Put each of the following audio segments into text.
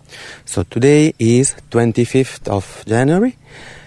So today is 25th of January,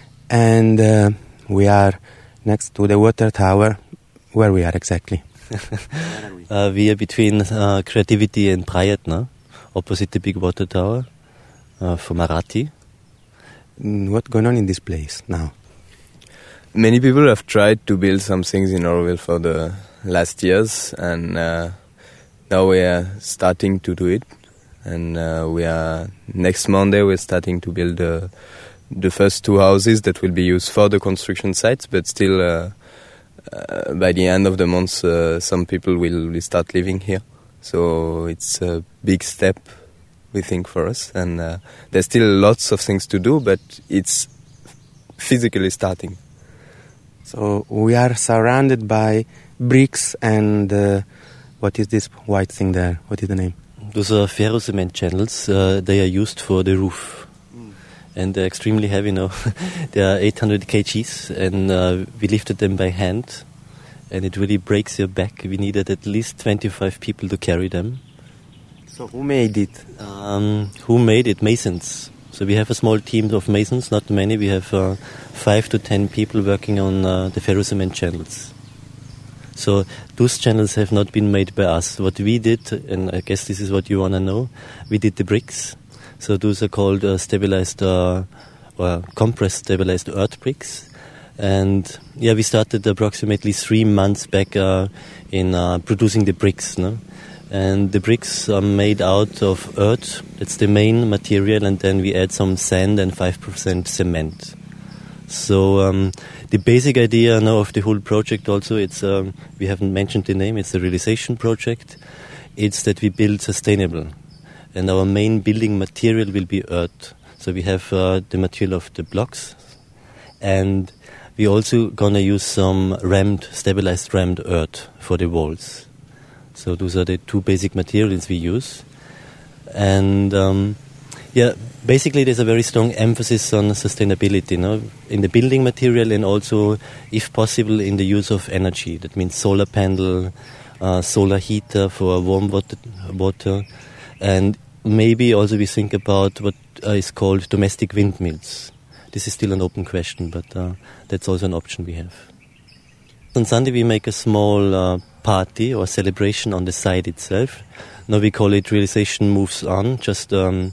and we are next to the water tower. Where we are exactly? We are between Creativity and Prayat, no? Opposite the big water tower for Marathi. What's going on in this place now? Many people have tried to build some things in Auroville for the last years, and now we are starting to do it. And next Monday we're starting to build the first 2 houses that will be used for the construction sites, but still by the end of the month some people will start living here. So it's a big step, we think, for us, and there's still lots of things to do, but it's physically starting. So we are surrounded by bricks and what is this white thing there? What is the name? Those are ferrocement channels. They are used for the roof. And they're extremely heavy now. They are 800 kgs, and we lifted them by hand, and it really breaks your back. We needed at least 25 people to carry them. So who made it? Who made it? Masons. So we have a small team of masons, not many. We have 5 to 10 people working on the ferrocement channels. So those channels have not been made by us. What we did, and I guess this is what you want to know, we did the bricks. So those are called stabilized or compressed stabilized earth bricks. And we started approximately 3 months back in producing the bricks. No? And the bricks are made out of earth. That's the main material. And then we add some sand and 5% cement. So the basic idea now of the whole project also, it's we haven't mentioned the name, it's a realization project. It's that we build sustainable. And our main building material will be earth. So we have the material of the blocks. And we also going to use some stabilized rammed earth for the walls. So those are the 2 basic materials we use. And basically there's a very strong emphasis on sustainability, in the building material, and also, if possible, in the use of energy. That means solar panel, solar heater for warm water, and maybe also we think about what is called domestic windmills. This is still an open question, but that's also an option we have. On Sunday we make a small party or celebration on the site itself. Now we call it Realization Moves On, just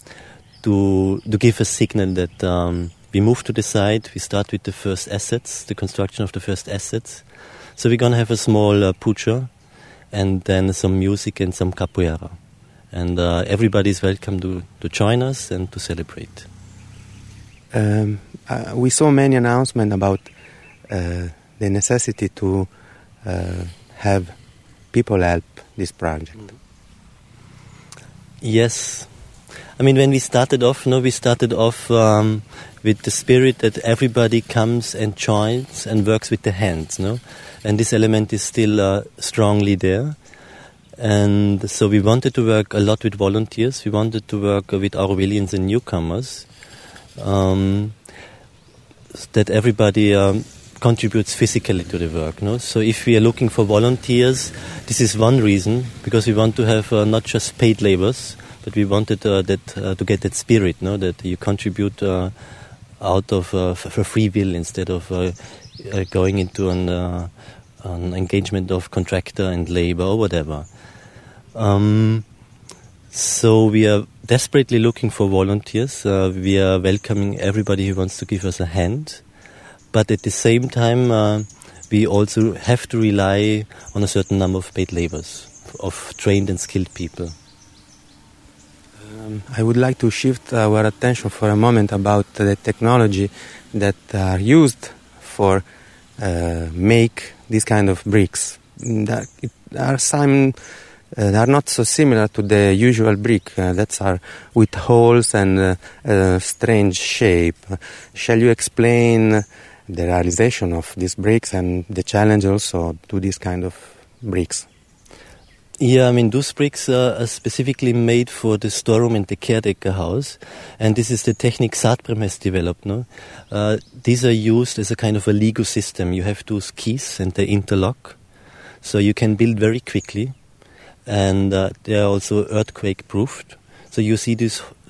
to give a signal that we move to the site. We start with the first assets, the construction of the first assets. So we're going to have a small puja, and then some music and some capoeira. And everybody is welcome to join us and to celebrate. We saw many announcements about the necessity to have people help this project. Yes. I mean, when we started off, with the spirit that everybody comes and joins and works with the hands, and this element is still strongly there. And so we wanted to work a lot with volunteers. We wanted to work with Aurovillians and newcomers, that everybody contributes physically to the work. So if we are looking for volunteers, this is one reason, because we want to have not just paid labors, but we wanted to get that spirit, that you contribute out of for free will, instead of going into an engagement of contractor and labor or whatever. So we are desperately looking for volunteers. We are welcoming everybody who wants to give us a hand. But at the same time, we also have to rely on a certain number of paid laborers, of trained and skilled people. I would like to shift our attention for a moment about the technology that are used for make this kind of bricks. They are not so similar to the usual brick that are with holes and strange shape. Shall you explain the realization of these bricks and the challenge also to this kind of bricks? Yeah, I mean, those bricks are specifically made for the storeroom and the caretaker house, and this is the technique Saatbrem has developed. These are used as a kind of a Lego system. You have those keys and they interlock, so you can build very quickly, and they are also earthquake proofed. So you see these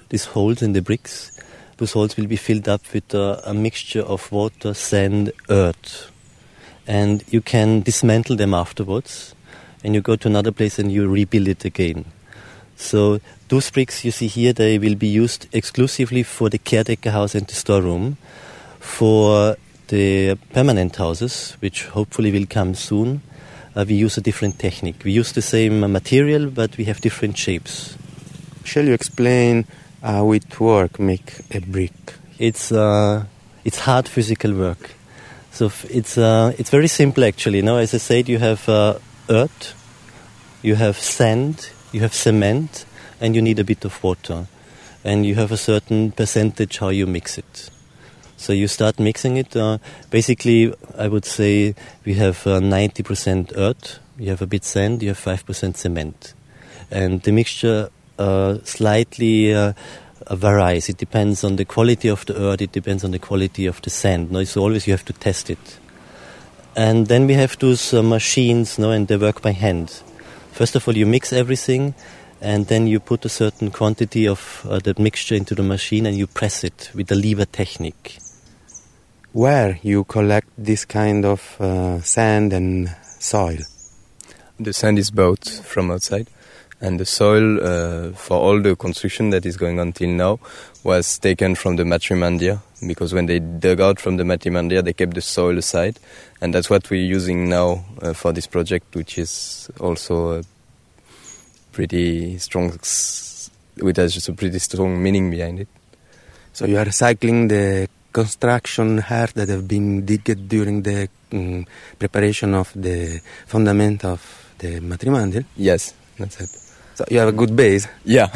these holes in the bricks. Those holes will be filled up with a mixture of water, sand, earth. And you can dismantle them afterwards, and you go to another place and you rebuild it again. So those bricks you see here, they will be used exclusively for the caretaker house and the storeroom. For the permanent houses, which hopefully will come soon, we use a different technique. We use the same material, but we have different shapes. Shall you explain how it works, make a brick? It's hard physical work. So it's very simple actually. Now, as I said, you have earth, you have sand, you have cement, and you need a bit of water. And you have a certain percentage how you mix it. So you start mixing it. Basically, I would say we have 90% earth, you have a bit sand, you have 5% cement. And the mixture slightly varies. It depends on the quality of the earth, it depends on the quality of the sand. No, so always you have to test it. And then we have those machines, no, and they work by hand. First of all, you mix everything, and then you put a certain quantity of that mixture into the machine and you press it with the lever technique. Where you collect this kind of sand and soil? The sand is bought from outside, and the soil for all the construction that is going on till now was taken from the Matrimandia, because when they dug out from the Matrimandia, they kept the soil aside, and that's what we're using now for this project, which is also pretty strong, which has just a pretty strong meaning behind it. So you are recycling the construction earth that have been digged during the preparation of the fundament of the Matrimandia? Yes, that's it. So you have a good base. Yeah.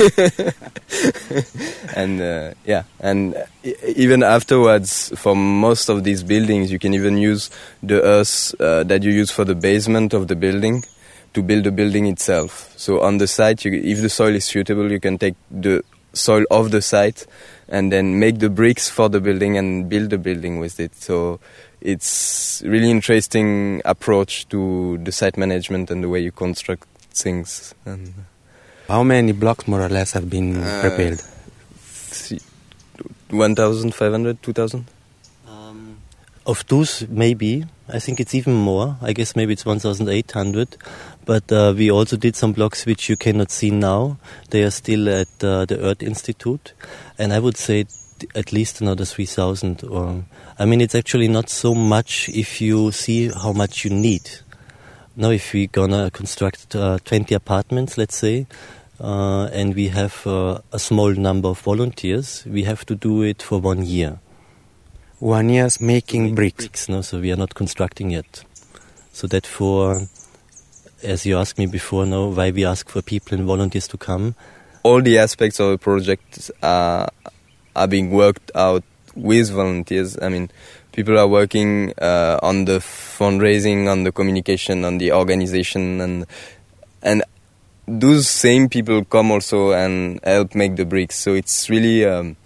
And even afterwards, for most of these buildings, you can even use the earth that you use for the basement of the building to build the building itself. So on the site, if the soil is suitable, you can take the soil of the site and then make the bricks for the building and build the building with it. So it's really interesting approach to the site management and the way you construct things. And how many blocks more or less have been prepared? 1,500, 2,000? Of those, maybe. I think it's even more. I guess maybe it's 1,800. But we also did some blocks which you cannot see now. They are still at the Earth Institute. And I would say at least another 3,000. I mean, it's actually not so much if you see how much you need. Now, if we're going to construct 20 apartments, let's say, and we have a small number of volunteers, we have to do it for 1 year. 1 year making bricks. No, so we are not constructing yet. So that as you asked me before, why we ask for people and volunteers to come. All the aspects of the project are being worked out with volunteers. I mean, people are working on the fundraising, on the communication, on the organization, and those same people come also and help make the bricks. So it's really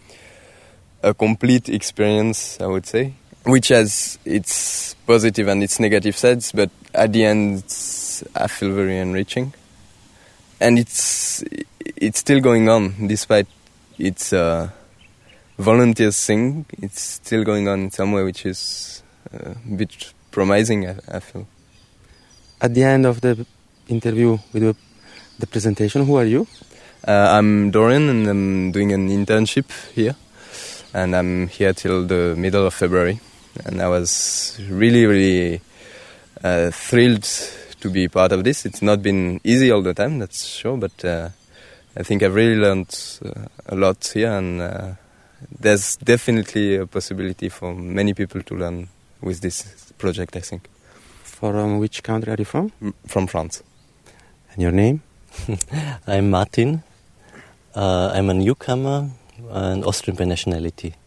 a complete experience, I would say, which has its positive and its negative sides, but at the end, I feel very enriching. And it's still going on, despite its volunteers thing. It's still going on in some way, which is a bit promising, I feel. At the end of the interview with the presentation, who are you? I'm Dorian, and I'm doing an internship here. And I'm here till the middle of February. And I was really, really thrilled to be part of this. It's not been easy all the time, that's sure, but I think I've really learned a lot here, and there's definitely a possibility for many people to learn with this project, I think. From which country are you from? From France. And your name? I'm Martin. I'm a newcomer, an Austrian by nationality.